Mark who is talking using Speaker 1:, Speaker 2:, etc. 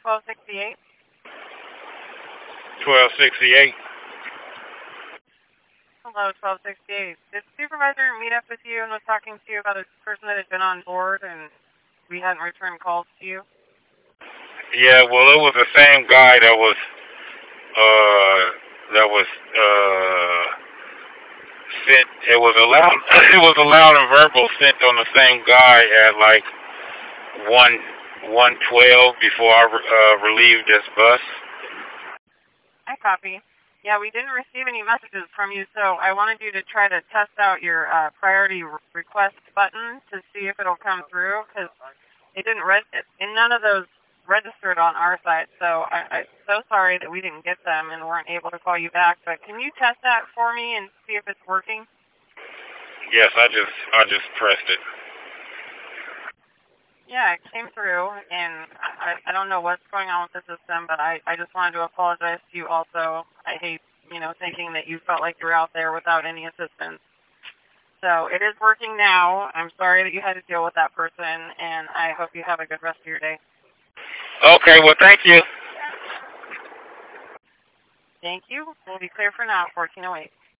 Speaker 1: 1268.
Speaker 2: 1268.
Speaker 1: Hello, 1268. Did the supervisor meet up with you and was talking to you about a person that had been on board and we hadn't returned calls to you?
Speaker 2: Yeah, well, it was the same guy that was sent. It was a loud it was a loud and verbal sent on the same guy at like 1:12 before I relieved this bus.
Speaker 1: I copy. Yeah, we didn't receive any messages from you, so I wanted you to try to test out your priority request button to see if it'll come through, because it didn't and none of those registered on our side, so I'm so sorry that we didn't get them and weren't able to call you back, but can you test that for me and see if it's working?
Speaker 2: Yes, I just pressed it.
Speaker 1: Yeah, it came through, and I don't know what's going on with the system, but I just wanted to apologize to you also. I hate, thinking that you felt like you were out there without any assistance. So it is working now. I'm sorry that you had to deal with that person, and I hope you have a good rest of your day.
Speaker 2: Okay, well, thank you.
Speaker 1: Thank you. We'll be clear for now, 1408.